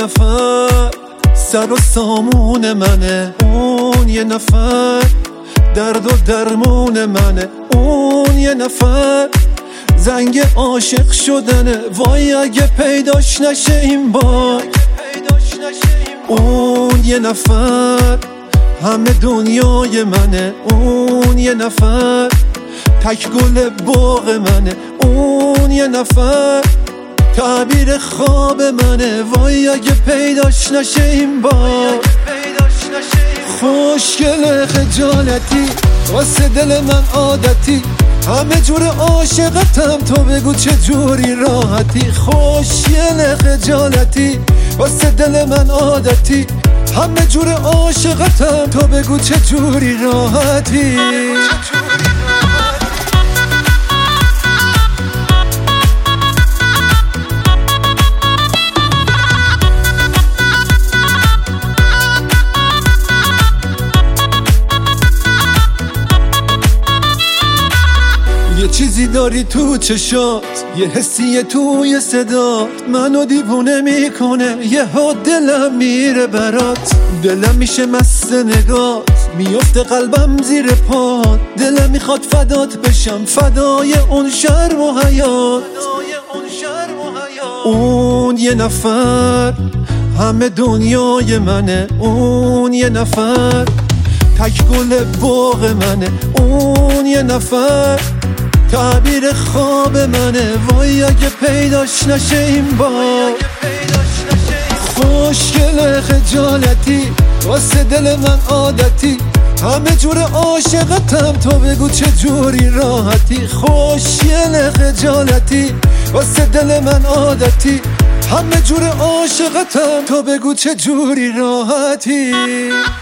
نفر سر و سامون منه، اون یه نفر درد و درمون منه، اون یه نفر زنگ عاشق شدنه. وای اگه پیداش نشه این بار، اون یه نفر همه دنیای منه، اون یه نفر تک گل باغ منه، اون یه نفر تعبیر خواب منه. وای اگه پیداش نشه این بار، خوشگل خجالتی واسه دل من عادتی، همه جور عاشقتم تو بگو چه جوری راحتی. خوشگل خجالتی واسه دل من عادتی، همه جور عاشقتم تو بگو چه جوری راحتی. یه چیزی داری تو چشات، یه حسیه توی صدات، منو دیوونه میکنه، یه ها دلم میره برات. دلم میشه مست نگات، میفته قلبم زیر پات، دلم میخواد فدات بشم، فدای اون شرم و حیات. اون یه نفر همه دنیای منه، اون یه نفر تک گل باغ منه، اون یه نفر تعبیر خواب منه. وای اگه پیداش نشه این بار، خوشگل خجالتی واسه دل من عادتی، همه جور عاشقتم تو بگو چه جوری راحتی. خوشگل خجالتی واسه دل من عادتی، همه جور عاشقتم تو بگو چه جوری راحتی.